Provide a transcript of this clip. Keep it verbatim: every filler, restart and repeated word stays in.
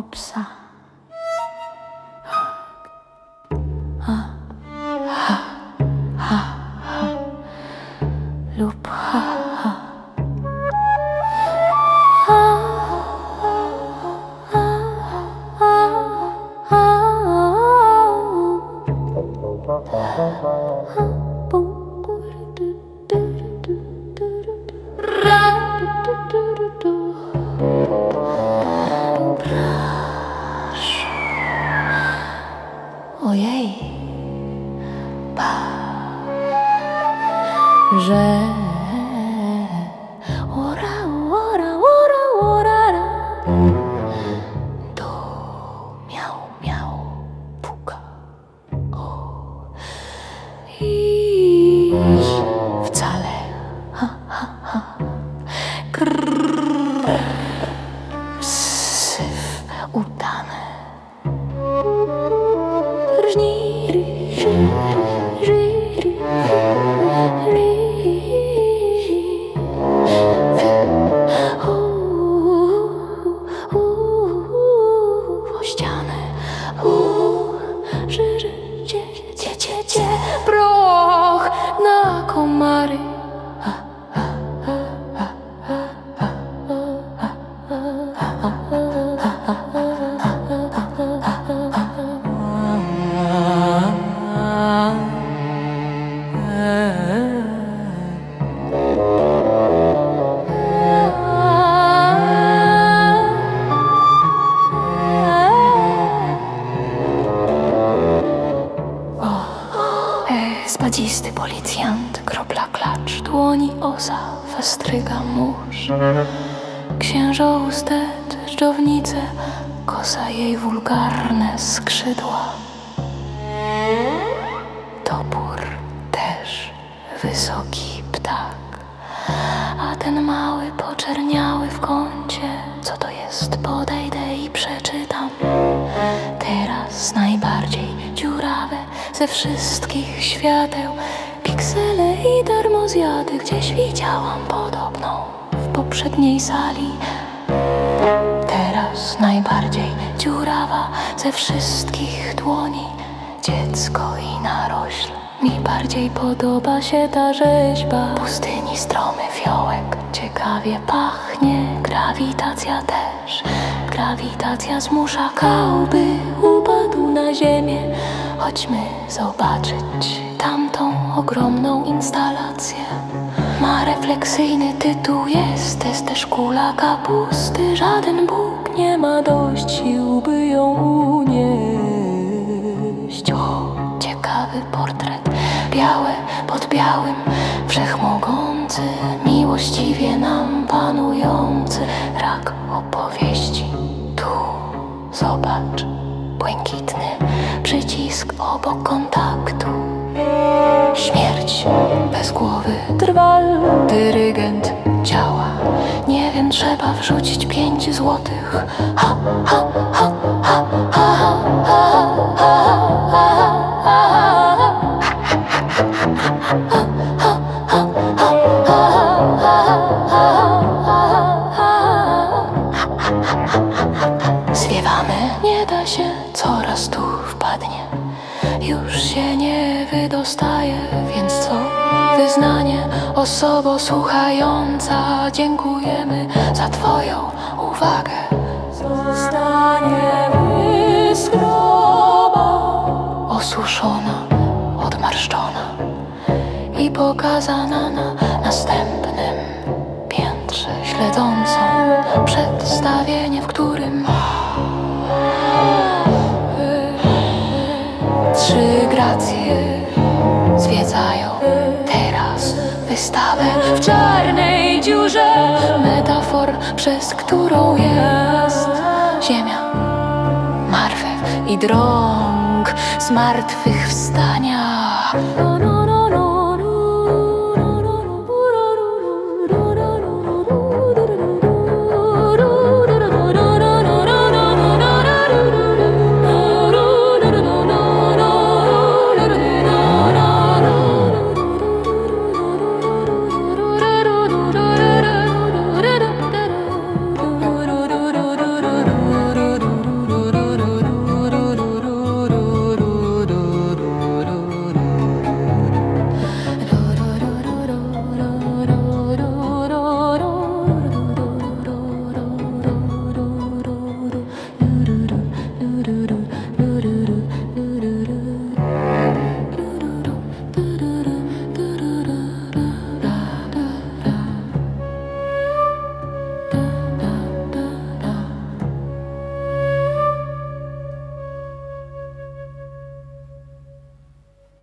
mojego psa. Ha, ha, ha, ha. Lub ha, ha. Ha, ha, ha, ha. Ha, bum, du, du, du, du, du, du. Ra, du, du, du, du. Ojej, ba, że ora, ora, ora, ora, ra. To miał, miał, puka. O, i wcale, ha, ha, ha. Krrr, syf udany. O ścianę, proch na komary. Spadzisty policjant, kropla klacz, dłoni osa, festryga mórz. Księżouste dżdżownice, kosa jej wulgarne skrzydła. Topór też wysoki ptak, a ten mały poczerniały w kącie. Co to jest? Podejdę i przeczytam. Teraz najbardziej dziurawe ze wszystkich świateł, piksele i darmozjady gdzieś widziałam podobną w poprzedniej sali. Teraz najbardziej dziurawa ze wszystkich dłoni, dziecko i narośl. Mi bardziej podoba się ta rzeźba pustyni, stromy fiołek. Ciekawie pachnie, grawitacja też. Grawitacja zmusza kał, by upadł na ziemię. Chodźmy zobaczyć tamtą ogromną instalację. Ma refleksyjny tytuł, jest też kula kapusty. Żaden Bóg nie ma dość sił, by ją unieść. O, ciekawy portret, białe pod białym, wszechmogący, miłościwie nam panujący. Rak opowieści, tu zobacz, błękitny przycisk obok kontaktu. Śmierć bez głowy, drwal, dyrygent działa. Nie wiem, trzeba wrzucić pięć złotych. Ha, ha, ha, ha, ha, ha, ha, ha, zwiewamy, nie da się, coraz tu wpadnie. Już się nie wydostaje, więc co? Wyznanie, osobo słuchająca, dziękujemy za twoją uwagę. Zostanie wyskroba, osuszona, odmarszczona i pokazana na następnym piętrze, śledzącą przedstawienie, w którym trzy gracje zwiedzają teraz wystawę w czarnej dziurze metafor, przez którą jest ziemia, martwew i drąg zmartwychwstania.